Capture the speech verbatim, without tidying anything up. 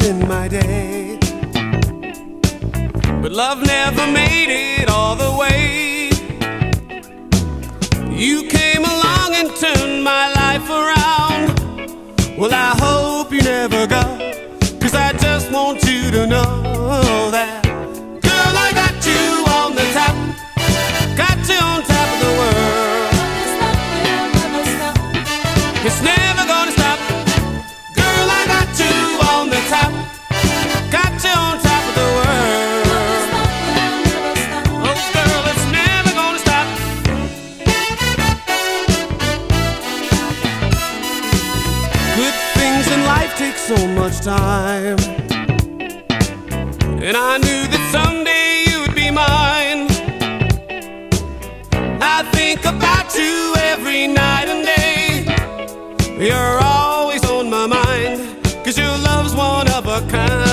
in my day. But love never made it all the way. You came along and turned my life around. Well, I hope you never go, 'cause I just want you to know that, girl, I got you on the top, got you on top of the world. It's never gonna stop. Girl, I got you on the top, got you on top of the world. Oh, girl, it's never gonna stop. Good things in life take so much time, and I knew that someday you would be mine. I think about you every night and day. You're always on my mind, 'cause your love's one of a kind.